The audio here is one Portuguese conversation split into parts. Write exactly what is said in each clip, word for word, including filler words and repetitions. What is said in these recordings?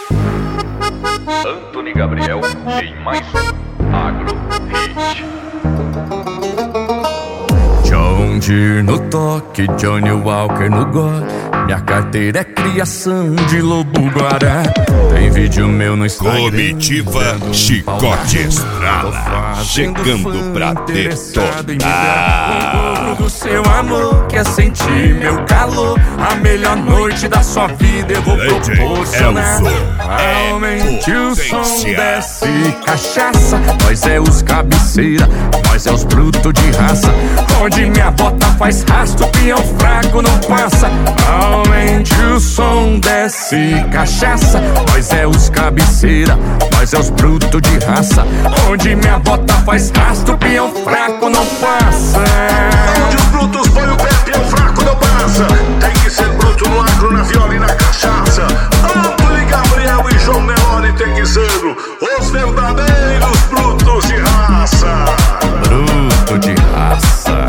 Antony Gabriel em mais um Agro Hit. John Deere no toque, Johnny Walker no gole. Minha carteira é criação de lobo-guará. Tem vídeo meu no Instagram. Comitiva Chicote Estrada, chegando pra detonar. O do seu amor quer sentir meu calor. A melhor noite da sua vida eu vou proporcionar. Aumente o som, desce cachaça. Nós é os cabeceira, nós é os brutos de raça. Onde minha bota faz rastro, peão fraco não passa. Aumente o som, desce cachaça. Nós é os cabeceira, nós é os brutos de raça. Onde minha bota faz rastro, peão fraco não passa. Onde os brutos põem o pé, peão fraco não passa. Tem que ser bruto no agro, na viola e na cachaça. Antony Gabriel e João Nelore tem que ser os verdadeiros brutos de raça. Bruto de raça.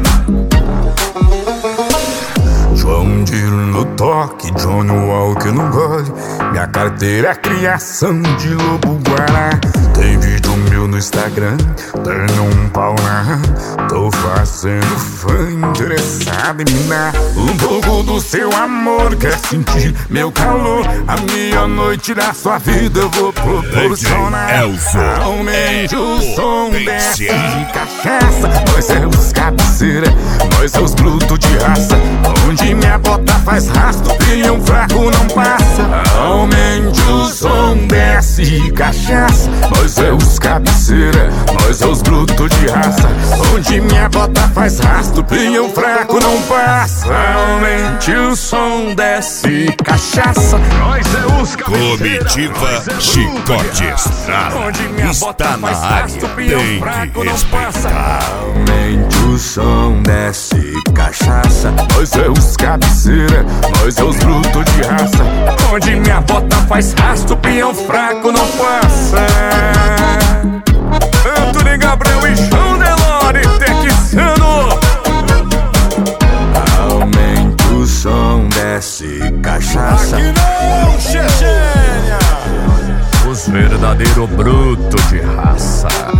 João Deere no toque, Johnny Walker no gole. Minha carteira é criação de lobo-guará. Tem vídeo meu no Instagram, tenho um pau na. Tô fazendo fã interessado em minar. Um pouco do seu amor quer sentir meu calor. A minha noite da sua vida eu vou proporcionar. Aumente o som, desce de cachaça. Nós é os cabeceira, nós é os brutos de raça. Onde minha bota faz rastro, peão fraco não passa. Aumente o som, desce cachaça. Nós é os cabeceira, nós é os brutos de raça. Onde minha bota faz rastro, peão fraco não passa. Aumente o som, desce cachaça. Nós é os cabeceira, Comitiva Chicote Estrada está na área, tem que respeitar. Aumente o som, desce cachaça. Nós é os cabeceira, nós é os brutos de raça. Onde minha bota faz rastro, peão fraco não passa. Antony Gabriel e João Nelore texano. Aumente o som, desce cachaça. Aqui não, Chechênia. Os verdadeiros brutos de raça.